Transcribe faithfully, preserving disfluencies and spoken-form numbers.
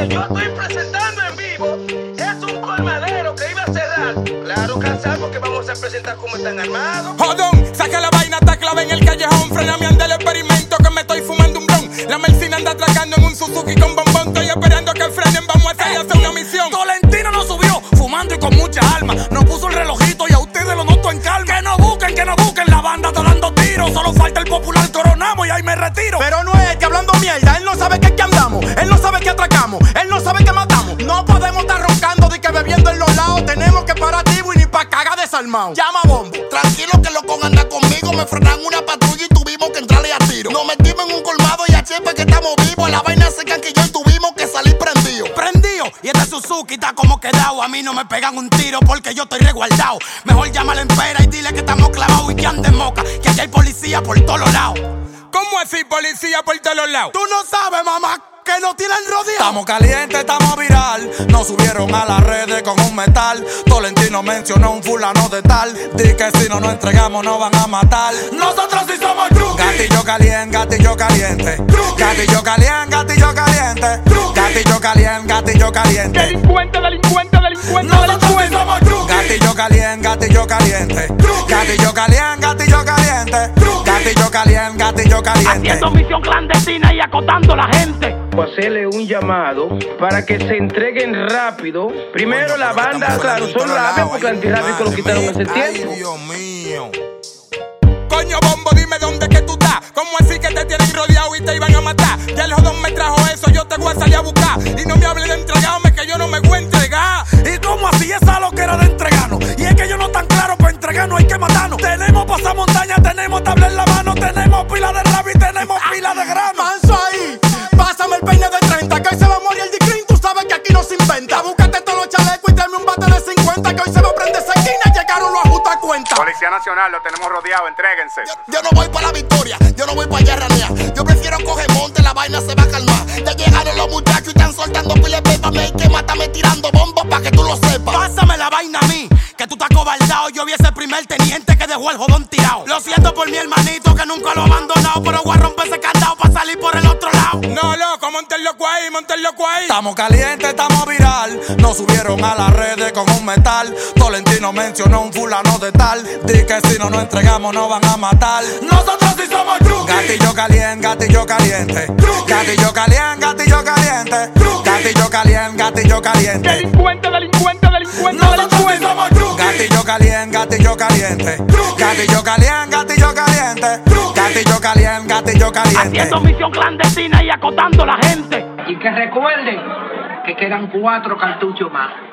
que yo estoy presentando en vivo es un colmadero que iba a cerrar. Claro, cansado porque vamos a presentar cómo están armados. Jodón, saca la vaina, está clave en el callejón. Frename ante el experimento que me estoy fumando un blon. La Mercina anda atracando en un Suzuki con bombón. Estoy esperando que frenen, vamos a hacer, hacer una misión. Tolentino nos subió, fumando y con mucha alma. Nos puso el relojito y a ustedes lo noto en calma. Que no busquen, que no busquen, la banda está dando tiros. Solo falta el popular coronamos y ahí me retiro. Pero no es que hablando mierda, él no sabe que es que andamos. Él no sabe que atracamos, él no sabe que matamos. No podemos estar roncando de que bebiendo en los lados. Tenemos que parar activo y ni pa' cagar desarmado. Llama a Bombo. Tranquilo que lo con anda conmigo. Me frenan una patrulla y tuvimos que entrarle a tiro. Nos metimos en un colmado y a chepe que estamos vivos. A la vaina se canquilló y tuvimos que salir prendido. Prendido, y este Suzuki está como quedado. A mí no me pegan un tiro porque yo estoy resguardado. Mejor llámale en pera y dile que estamos clavados y que anden moca. Que aquí hay policía por todos los lados. ¿Cómo así, policía por todos los lados? Tú no sabes, mamá, que nos tienen rodeados. Estamos calientes, estamos viral. Nos subieron a las redes con un metal. Tolentino mencionó un fulano de tal. Di que si no nos entregamos nos van a matar. Nosotros sí somos truqui. Gatillo caliente, gatillo caliente. Gatillo caliente, gatillo caliente. Gatillo caliente, gatillo caliente. Delincuente, delincuente, delincuente, Nosotros sí somos truqui. Gatillo caliente, gatillo caliente. Gatillo caliente, gatillo caliente. Gatillo caliente, gatillo caliente. Haciendo misión clandestina y acotando a la gente. Hacerle un llamado para que se entreguen rápido. Primero la banda, claro, son rápidos porque el antirrábico lo quitaron hace tiempo. Ay, Dios mío. Coño, Bombo, dime dónde que tú estás. ¿Cómo así que te tienen rodeado y te iban a matar? Ya el jodón me trajo eso, yo te voy a salir a buscar. Y no me hables de entregarme, que yo no me voy a entregar. ¿Y cómo así esa loquera de entregarnos? Y es que yo no tan claro, para entregarnos hay que matarnos. Tenemos pasamontaña, tenemos tabla en la mano. Tenemos pila de rabi, tenemos pila de grano. Manso ahí, pásame el peine de treinta, que hoy se va a morir el Dicrin. Tú sabes que aquí no se inventa. Búscate todos los chalecos y tráeme un bate de cincuenta, que hoy se va a prender esa esquina y llegaron los ajustas cuenta. Policía Nacional, lo tenemos rodeado, entréguense. Yo, yo no voy para la victoria, yo no voy para allá a ranear. Yo prefiero coger monte, la vaina se va a calmar. Ya llegaron los muchachos y están soltando piles de pepa. Me hay que matarme tirando bombos pa' que tú lo sepas. Pásame la vaina a mí, que tú estás cobardado. Yo vi ese primer teniente que dejó el jodón tirado. Lo siento por mi hermanito que nunca lo ha abandonado, pero voy a romper ese candado para salir por el otro lado. No, loco, monte el loco ahí, monte el loco ahí. Estamos calientes, estamos viral. Nos subieron a las redes con un metal. Tolentino mencionó un fulano de tal. Di que si no nos entregamos nos van a matar. Nosotros sí somos truqui. Gatillo caliente, gatillo caliente. Gatillo caliente, gatillo caliente. Gatillo caliente, gatillo caliente. Delincuente, delincuente, delincuente, Nosotros sí somos truqui. Gatillo caliente, gatillo caliente. Gatillo caliente, gatillo caliente. Gatillo caliente, gatillo caliente. Haciendo misión clandestina y acotando a la gente. Y que recuerden que quedan cuatro cartuchos más.